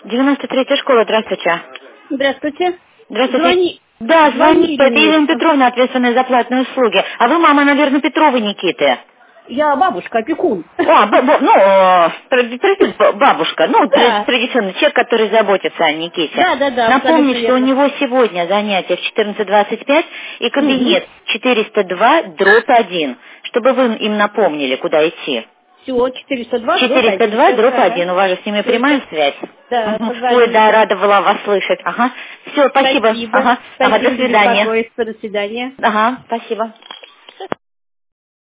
93-я школа, здравствуйте. Здравствуйте. Здравствуйте. Да, звоните. Это Елена Петровна, ответственная за платные услуги. А вы мама, наверное, Петровой Никиты. Я бабушка, опекун. Бабушка, Да. традиционный человек, который заботится о Никите. Да. Напомню, что у него сегодня занятие в 14:25 и кабинет 402/1, чтобы вы им напомнили, куда идти. Все, 402 402/1. У вас же с ними прямая связь? Да, Ой, да, рада была вас слышать. Ага. Все, спасибо. Ага, до свидания. До свидания. Ага, спасибо.